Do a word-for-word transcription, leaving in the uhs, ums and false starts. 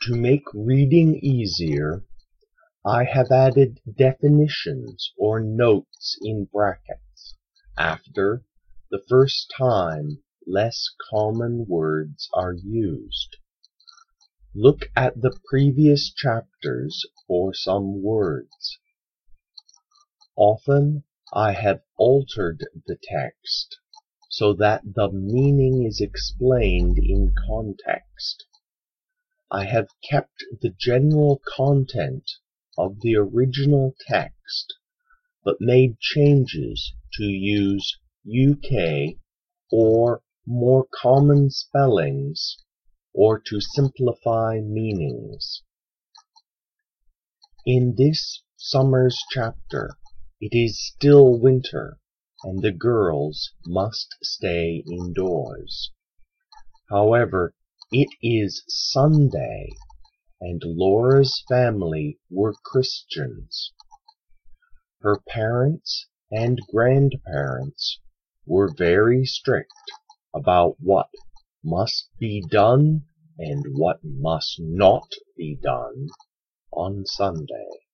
To make reading easier, I have added definitions or notes in brackets after the first time less common words are used. Look at the previous chapters for some words. Often I have altered the text so that the meaning is explained in context. I have kept the general content of the original text, but made changes to use U K or more common spellings, or to simplify meanings. In this summer's chapter, it is still winter, and the girls must stay indoors. However, it is Sunday, and Laura's family were Christians. Her parents and grandparents were very strict about what must be done and what must not be done on Sunday.